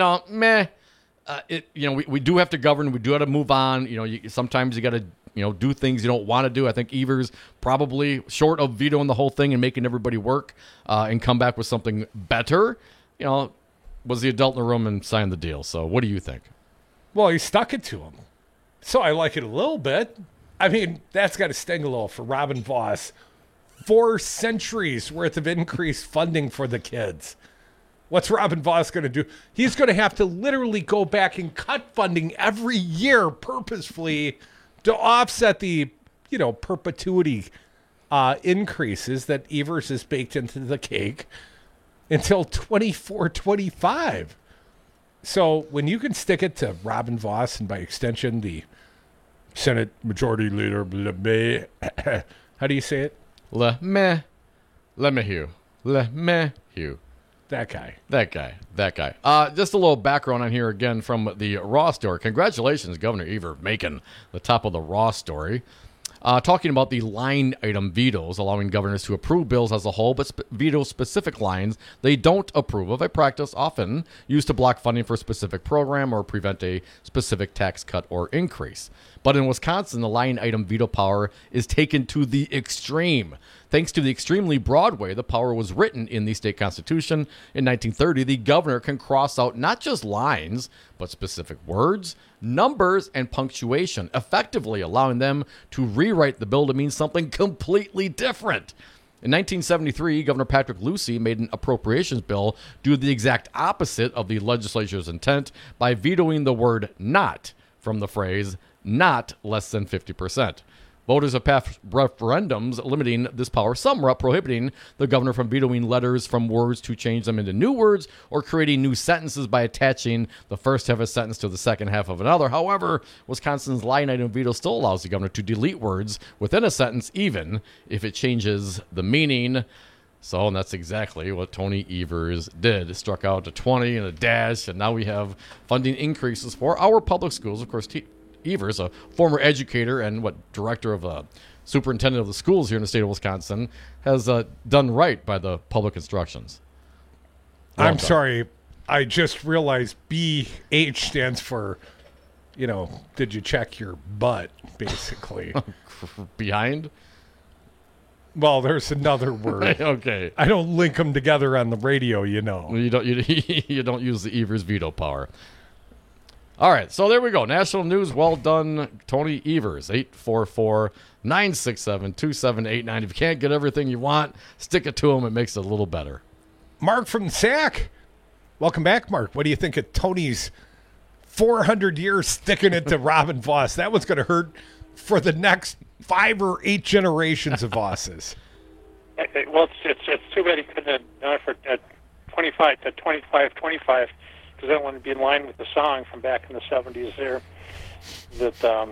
we do have to govern. We do have to move on. Sometimes you got to do things you don't want to do. I think Evers probably, short of vetoing the whole thing and making everybody work and come back with something better, was the adult in the room and signed the deal. So what do you think? Well, he stuck it to him. So I like it a little bit. I mean, that's got to sting a little for Robin Vos. 4 centuries worth of increased funding for the kids. What's Robin Vos going to do? He's going to have to literally go back and cut funding every year purposefully to offset the, perpetuity increases that Evers has baked into the cake until 24-25. So when you can stick it to Robin Vos and by extension the Senate Majority Leader, how do you say it? LeMahieu. That guy. Just a little background on here again from the Raw story. Congratulations, Governor Evers, making the top of the Raw story. Talking about the line item vetoes, allowing governors to approve bills as a whole, but veto specific lines they don't approve of, a practice often used to block funding for a specific program or prevent a specific tax cut or increase. But in Wisconsin, the line item veto power is taken to the extreme. Thanks to the extremely broad way the power was written in the state constitution in 1930, the governor can cross out not just lines, but specific words, numbers, and punctuation, effectively allowing them to rewrite the bill to mean something completely different. In 1973, Governor Patrick Lucey made an appropriations bill do the exact opposite of the legislature's intent by vetoing the word not from the phrase not less than 50%. Voters have passed referendums limiting this power, some prohibiting the governor from vetoing letters from words to change them into new words or creating new sentences by attaching the first half of a sentence to the second half of another. However, Wisconsin's line item veto still allows the governor to delete words within a sentence, even if it changes the meaning. So, and that's exactly what Tony Evers did. Struck out to 20 and a dash, and now we have funding increases for our public schools. Of course, Evers, a former educator and director of superintendent of the schools here in the state of Wisconsin, has done right by the public instructions. I'm sorry. I just realized BH stands for, did you check your butt, basically. Behind? Well, there's another word. Okay. I don't link them together on the radio, You don't use the Evers veto power. All right, so there we go. National news, well done, Tony Evers. 844-967-2789. If you can't get everything you want, stick it to him. It makes it a little better. Mark from SAC. Welcome back, Mark. What do you think of Tony's 400 years sticking it to Robin Vos? That was going to hurt for the next 5 or 8 generations of Vosses. Well, it's too bad he couldn't have done it for 25, because I want to be in line with the song from back in the 70s there, that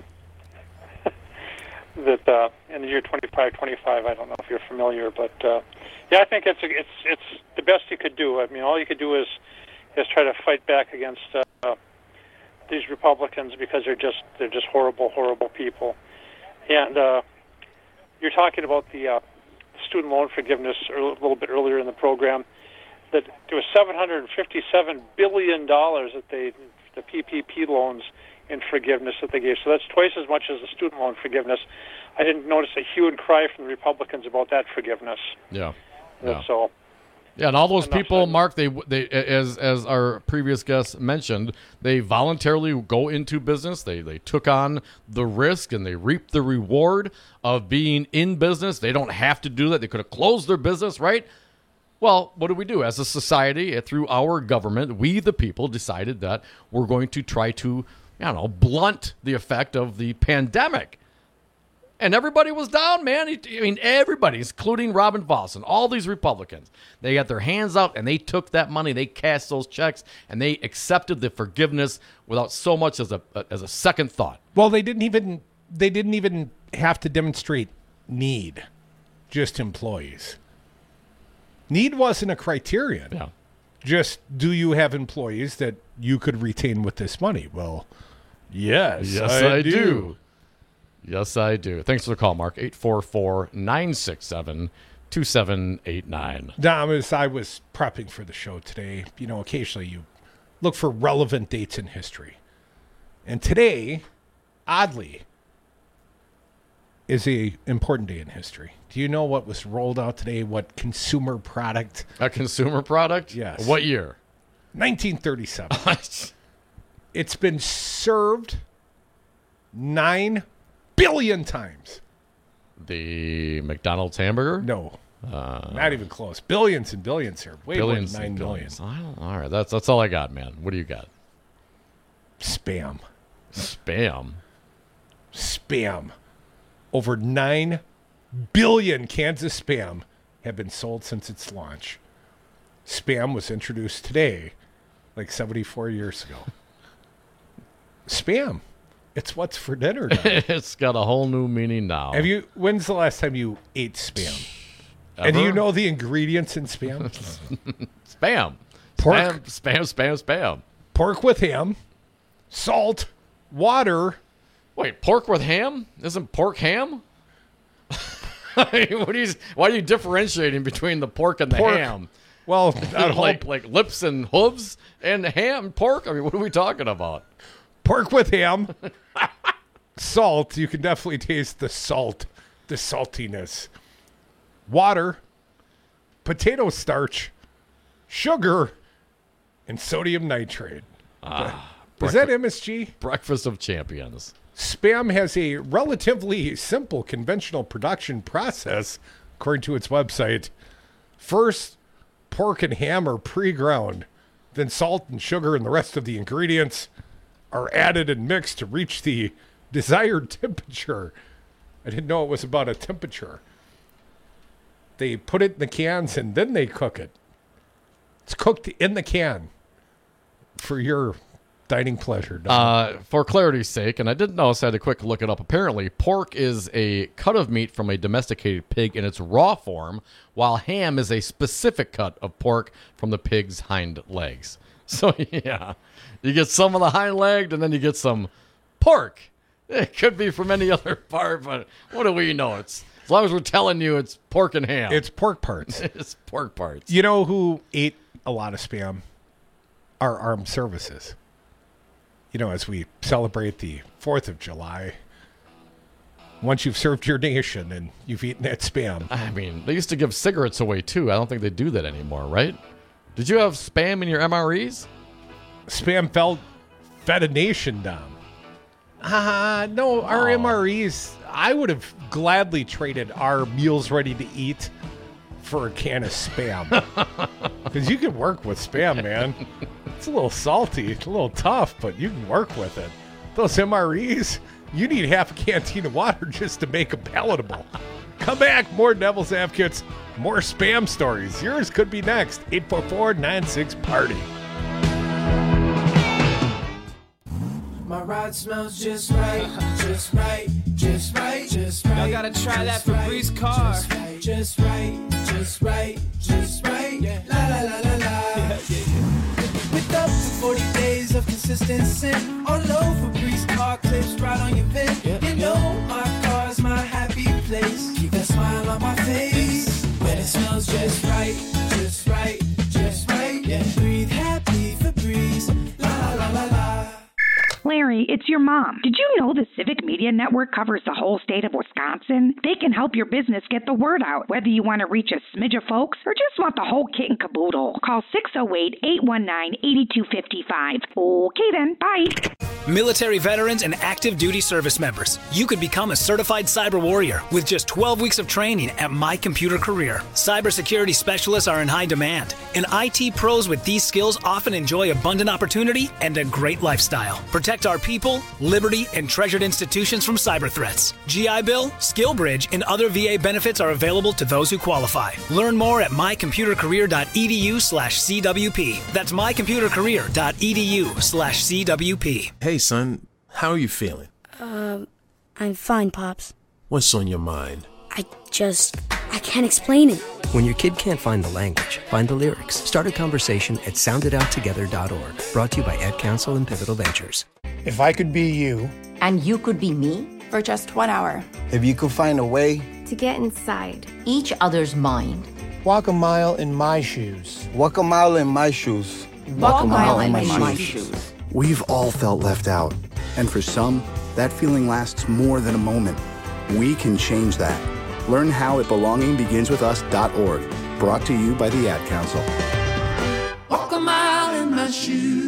in the year 2525, I don't know if you're familiar, but I think it's the best you could do. I mean, all you could do is try to fight back against these Republicans, because they're just horrible people. And you're talking about the student loan forgiveness a little bit earlier in the program. That there was $757 billion that the PPP loans in forgiveness that they gave. So that's twice as much as the student loan forgiveness. I didn't notice a hue and cry from the Republicans about that forgiveness. Yeah. So Yeah, and all those people, Mark, they as our previous guest mentioned, they voluntarily go into business. They took on the risk and they reaped the reward of being in business. They don't have to do that. They could have closed their business, right? Well, what do we do? As a society, through our government, we the people decided that we're going to try to, blunt the effect of the pandemic. And everybody was down, man. I mean, everybody, including Robin Voss and all these Republicans, they got their hands out and they took that money, they cashed those checks, and they accepted the forgiveness without so much as a second thought. Well, they didn't even have to demonstrate need, just employees. Need wasn't a criterion. Yeah. Just, do you have employees that you could retain with this money? Well, yes, I do. Yes, I do. Thanks for the call, Mark. 844-967-2789. Dom, as I was prepping for the show today, occasionally you look for relevant dates in history. And today, oddly, is a important day in history. Do you know what was rolled out today? What consumer product? A consumer product? Yes. What year? 1937. It's been served 9 billion times. The McDonald's hamburger? No. Not even close. Billions and billions here. Way billions more than 9 million. All right, that's all I got, man. What do you got? Spam. Over 9 billion cans of Spam have been sold since its launch. Spam was introduced today, like 74 years ago. Spam. It's what's for dinner now. It's got a whole new meaning now. When's the last time you ate Spam? Ever? And do you know the ingredients in Spam? Spam. Pork. Spam. Pork with ham, salt, water. Wait, pork with ham? Isn't pork ham? Why are you differentiating between the pork and the ham? Well, like lips and hooves and ham, pork? I mean, what are we talking about? Pork with ham, salt. You can definitely taste the salt, the saltiness. Water, potato starch, sugar, and sodium nitrate. Is that MSG? Breakfast of champions. Spam has a relatively simple conventional production process, according to its website. First, pork and ham are pre-ground. Then salt and sugar and the rest of the ingredients are added and mixed to reach the desired temperature. I didn't know it was about a temperature. They put it in the cans and then they cook it. It's cooked in the can for your dining pleasure. For clarity's sake, and I didn't know, so I had to quick look it up. Apparently, pork is a cut of meat from a domesticated pig in its raw form, while ham is a specific cut of pork from the pig's hind legs. So, yeah, you get some of the hind leg, and then you get some pork. It could be from any other part, but what do we know? It's as long as we're telling you it's pork and ham. It's pork parts. It's pork parts. You know who ate a lot of Spam? Our armed services. As we celebrate the 4th of July, once you've served your nation and you've eaten that Spam. I mean, they used to give cigarettes away, too. I don't think they do that anymore, right? Did you have Spam in your MREs? Spam fed a nation, Dom. No, our MREs, I would have gladly traded our meals ready to eat for a can of Spam. Because you can work with Spam, man. It's a little salty, it's a little tough, but you can work with it. Those MREs, you need half a canteen of water just to make them palatable. Come back, more Devil's Advocates, more Spam stories. Yours could be next. 844-96-PARTY. My ride smells just right, just right, just right, just right. Y'all gotta try that Febreze car. Just right, just right, just right. Yeah. La la la la la. With up to 40 days of consistent scent, all over Febreze car clips right on your vent. You know my car's my happy place. Keep that smile on my face when it smells just right, just right, just right. Yeah. Breathe happy Febreze. La la la la la. Clear Mary, it's your mom. Did you know the Civic Media Network covers the whole state of Wisconsin? They can help your business get the word out, whether you want to reach a smidge of folks or just want the whole kit and caboodle. Call 608-819-8255. Okay then, bye. Military veterans and active duty service members, you could become a certified cyber warrior with just 12 weeks of training at My Computer Career. Cybersecurity specialists are in high demand, and IT pros with these skills often enjoy abundant opportunity and a great lifestyle. Protect our people, liberty, and treasured institutions from cyber threats. GI Bill, SkillBridge, and other VA benefits are available to those who qualify. Learn more at mycomputercareer.edu/CWP. That's mycomputercareer.edu/CWP. Hey, son, how are you feeling? I'm fine, Pops. What's on your mind? I can't explain it. When your kid can't find the language, find the lyrics. Start a conversation at sounditouttogether.org. Brought to you by Ad Council and Pivotal Ventures. If I could be you. And you could be me for just 1 hour. If you could find a way. To get inside each other's mind. Walk a mile in my shoes. Walk a mile in my shoes. Walk a mile in my shoes. We've all felt left out. And for some, that feeling lasts more than a moment. We can change that. Learn how at belongingbeginswithus.org. Brought to you by the Ad Council. Walk a mile in my shoes.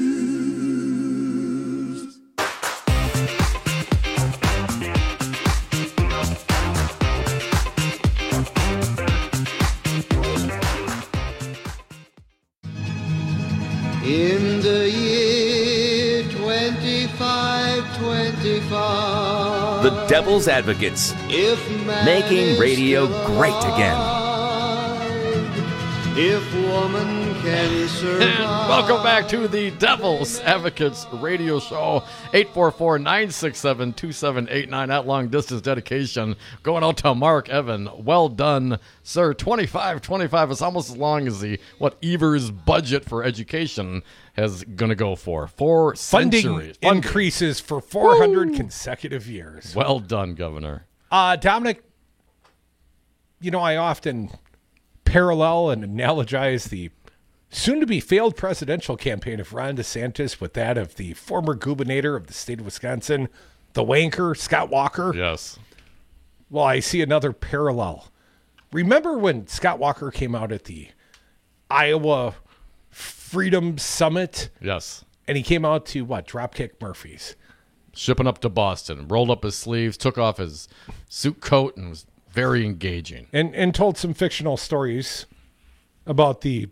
In the year 2525, the Devil's Advocates, making radio great again. If woman can survive. And welcome back to the Devil's Advocates radio show. 844-967-2789. That long distance dedication going out to Mark Evan. Well done, sir. 2525 is almost as long as what Evers' budget for education is going to go for. 4 centuries. Funding increases for 400 consecutive years. Well done, Governor. Dominic, I often parallel and analogize the soon-to-be failed presidential campaign of Ron DeSantis with that of the former gubernator of the state of Wisconsin, the wanker, Scott Walker. Yes. Well, I see another parallel. Remember when Scott Walker came out at the Iowa Freedom Summit? Yes. And he came out to, Dropkick Murphys. Shipping up to Boston, rolled up his sleeves, took off his suit coat, and was very engaging. And told some fictional stories about the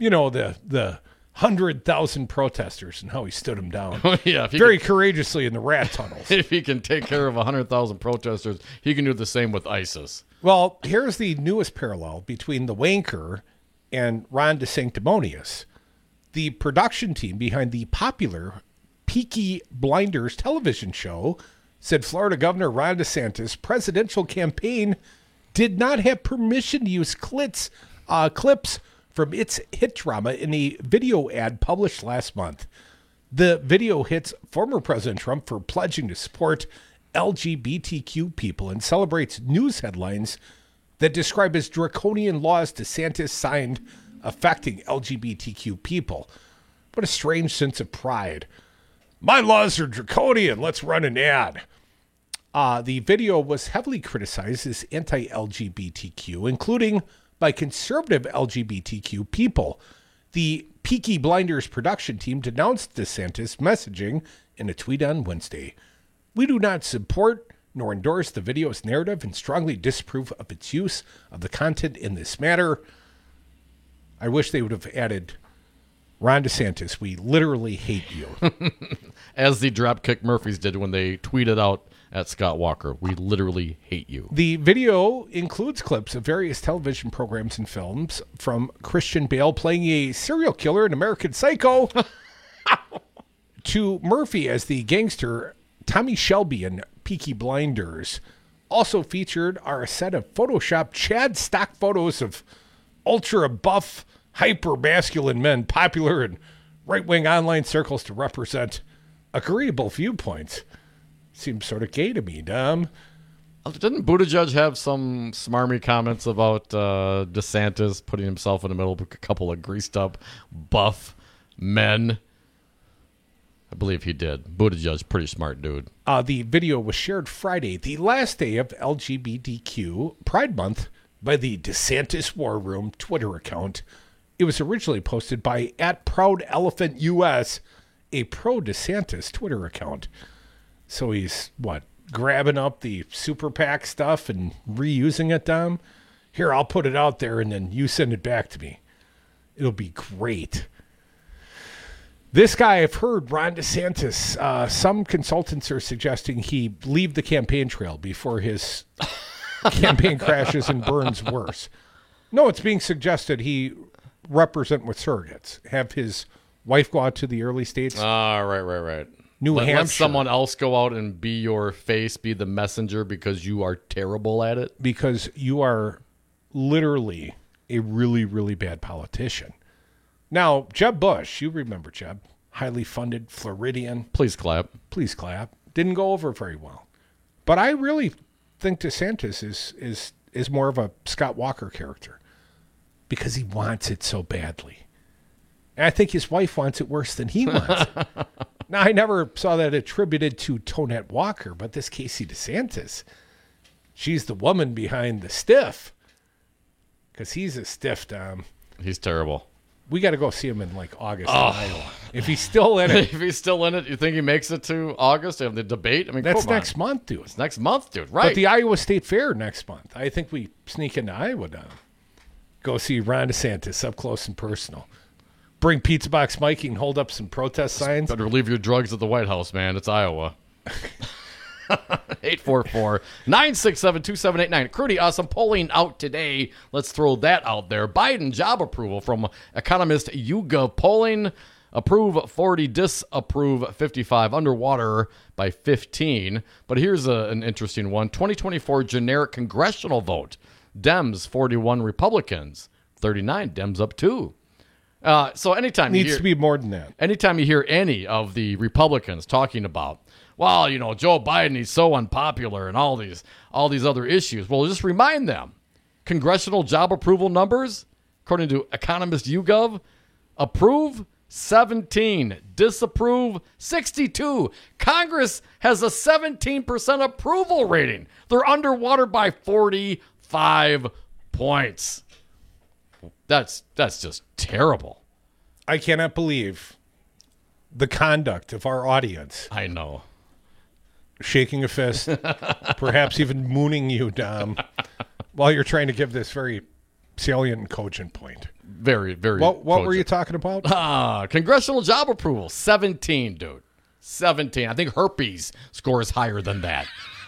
100,000 protesters and how he stood them down. Yeah, very courageously in the rat tunnels. If he can take care of 100,000 protesters, he can do the same with ISIS. Well, here's the newest parallel between the wanker and Ron DeSanctimonious. The production team behind the popular Peaky Blinders television show said Florida Governor Ron DeSantis' presidential campaign did not have permission to use clips from its hit drama in a video ad published last month. The video hits former President Trump for pledging to support LGBTQ people and celebrates news headlines that describe as draconian laws DeSantis signed affecting LGBTQ people. What a strange sense of pride. My laws are draconian. Let's run an ad. The video was heavily criticized as anti-LGBTQ, including by conservative LGBTQ people. The Peaky Blinders production team denounced DeSantis' messaging in a tweet on Wednesday. We do not support nor endorse the video's narrative and strongly disapprove of its use of the content in this matter. I wish they would have added, Ron DeSantis, we literally hate you. As the Dropkick Murphys did when they tweeted out at Scott Walker, we literally hate you. The video includes clips of various television programs and films, from Christian Bale playing a serial killer in American Psycho to Murphy as the gangster Tommy Shelby in Peaky Blinders. Also featured are a set of Photoshopped Chad stock photos of ultra buff, hyper-masculine men popular in right-wing online circles to represent agreeable viewpoints. Seems sort of gay to me, Dom. Didn't Buttigieg have some smarmy comments about DeSantis putting himself in the middle of a couple of greased-up, buff men? I believe believe he did. Buttigieg, pretty smart dude. The video was shared Friday, the last day of LGBTQ Pride Month, by the DeSantis War Room Twitter account. It was originally posted by @ProudElephantUS, a pro-DeSantis Twitter account. So he's, grabbing up the Super PAC stuff and reusing it, Dom? Here, I'll put it out there, and then you send it back to me. It'll be great. This guy, I've heard, Ron DeSantis, some consultants are suggesting he leave the campaign trail before his campaign crashes and burns worse. No, it's being suggested he represent with surrogates. Have his wife go out to the early states. Right. New Hampshire. Let someone else go out and be your face, be the messenger, because you are terrible at it. Because you are literally a really, really bad politician. Now, Jeb Bush, you remember Jeb, highly funded Floridian. Please clap. Didn't go over very well. But I really think DeSantis is more of a Scott Walker character because he wants it so badly. And I think his wife wants it worse than he wants it. Now, I never saw that attributed to Tonette Walker, but this Casey DeSantis, she's the woman behind the stiff. Because he's a stiff, Dom. He's terrible. We got to go see him in August in Iowa. If he's still in it. If he's still in it, you think he makes it to August? They have the debate? I mean, that's next month, dude. It's next month, dude. Right. But the Iowa State Fair next month. I think we sneak into Iowa, Dom. Go see Ron DeSantis up close and personal. Bring Pizza Box Mikey and hold up some protest signs. Better leave your drugs at the White House, man. It's Iowa. 844-967-2789. Crudy, some polling out today. Let's throw that out there. Biden job approval from economist YouGov polling. Approve 40, disapprove 55, underwater by 15. But here's an interesting one. 2024 generic congressional vote. Dems 41, Republicans 39. Dems up 2. So anytime needs to be more than that. Anytime you hear any of the Republicans talking about, well, Joe Biden, he's so unpopular and all these other issues. Well, just remind them, congressional job approval numbers, according to economist YouGov, approve 17, disapprove 62. Congress has a 17% approval rating. They're underwater by 45 points. That's just terrible. I cannot believe the conduct of our audience. I know. Shaking a fist, perhaps even mooning you, Dom, while you're trying to give this very salient and cogent point. Very, very What were you talking about? Congressional job approval, 17, dude. 17. I think herpes scores higher than that.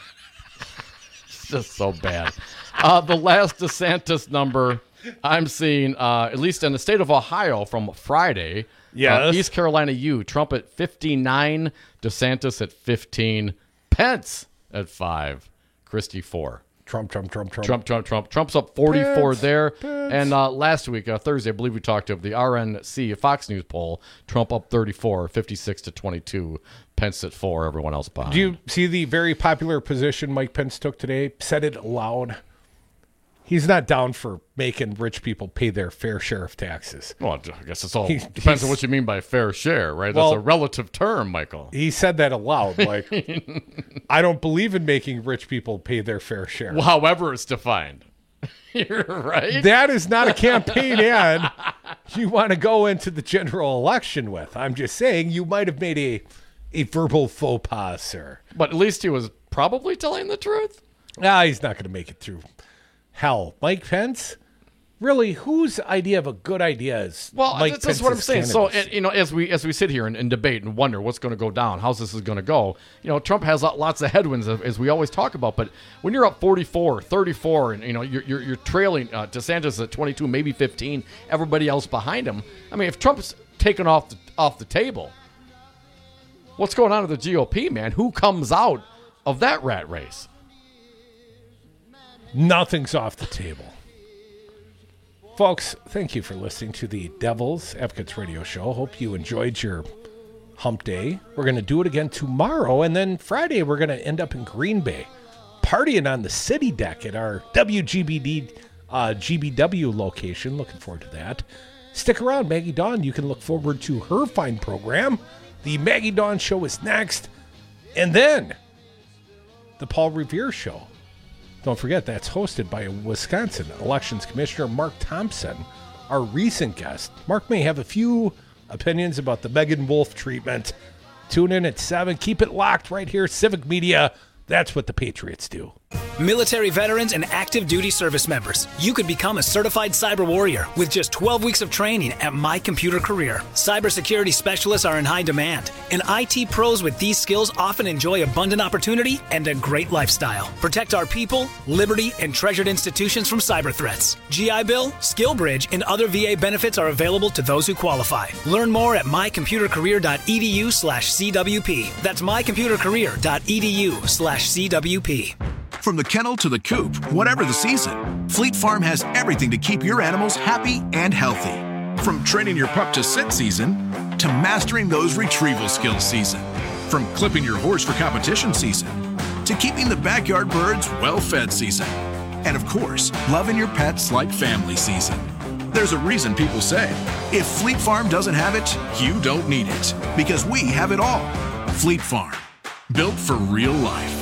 It's just so bad. The last DeSantis number I'm seeing, at least in the state of Ohio from Friday. Yes. East Carolina U, Trump at 59, DeSantis at 15, Pence at 5, Christie 4. Trump. Trump's up 44 there. Pence. And last week, Thursday, I believe we talked of the RNC Fox News poll. Trump up 34, 56 to 22. Pence at 4, everyone else behind. Do you see the very popular position Mike Pence took today? Said it aloud. He's not down for making rich people pay their fair share of taxes. Well, I guess it's all depends on what you mean by fair share, right? That's a relative term, Michael. He said that aloud. Like, I don't believe in making rich people pay their fair share. Well, however it's defined. You're right. That is not a campaign ad you want to go into the general election with. I'm just saying you might have made a verbal faux pas, sir. But at least he was probably telling the truth. Nah, he's not going to make it through. Hell, Mike Pence? Really, whose idea of a good idea is Mike Pence's? That's what I'm saying. Cannabis? So, as we sit here and debate and wonder what's going to go down, how's this is going to go, Trump has lots of headwinds, as we always talk about. But when you're up 44, 34, and you're trailing DeSantis at 22, maybe 15, everybody else behind him. I mean, if Trump's taken off the table, what's going on with the GOP, man? Who comes out of that rat race? Nothing's off the table. Folks, thank you for listening to the Devil's Advocates Radio Show. Hope you enjoyed your hump day. We're going to do it again tomorrow, and then Friday we're going to end up in Green Bay, partying on the city deck at our WGBD GBW location. Looking forward to that. Stick around, Maggie Dawn. You can look forward to her fine program The Maggie Dawn Show is next. And then the Paul Revere Show. Don't forget, that's hosted by Wisconsin Elections Commissioner Mark Thompson, our recent guest. Mark may have a few opinions about the Megan Wolf treatment. Tune in at 7. Keep it locked right here. Civic Media. That's what the Patriots do. Military veterans and active duty service members, you could become a certified cyber warrior with just 12 weeks of training at My Computer Career. Cybersecurity specialists are in high demand, and IT pros with these skills often enjoy abundant opportunity and a great lifestyle. Protect our people, liberty, and treasured institutions from cyber threats. GI Bill, SkillBridge, and other VA benefits are available to those who qualify. Learn more at mycomputercareer.edu/CWP. That's mycomputercareer.edu/CWP. From the kennel to the coop, whatever the season, Fleet Farm has everything to keep your animals happy and healthy. From training your pup to sit season, to mastering those retrieval skills season. From clipping your horse for competition season, to keeping the backyard birds well-fed season. And of course, loving your pets like family season. There's a reason people say, if Fleet Farm doesn't have it, you don't need it. Because we have it all. Fleet Farm, built for real life.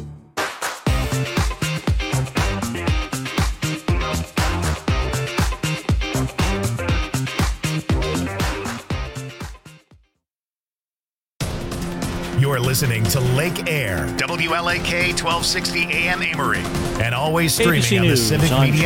You're listening to Lake Air, WLAK 1260 AM Amory, and always streaming ABC on the News. Civic I'm Media